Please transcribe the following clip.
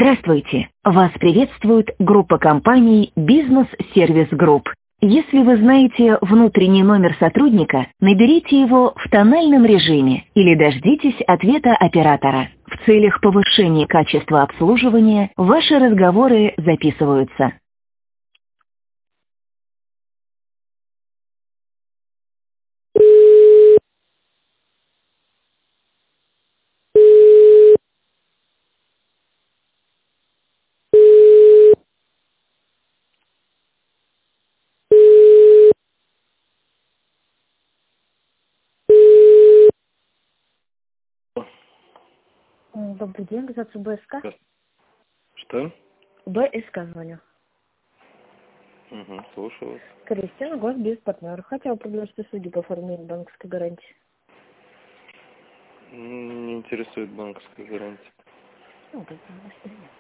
Здравствуйте! Вас приветствует группа компаний «Бизнес Сервис Групп». Если вы знаете внутренний номер сотрудника, наберите его в тональном режиме или дождитесь ответа оператора. В целях повышения качества обслуживания ваши разговоры записываются. Добрый день, организация БСК. Что? БСК звоню. Угу, слушаю вас. Кристина, госбезпартнер. Хотела предложить услуги по оформлению банковской гарантии. Не интересует банковская гарантия. Ну, как-то,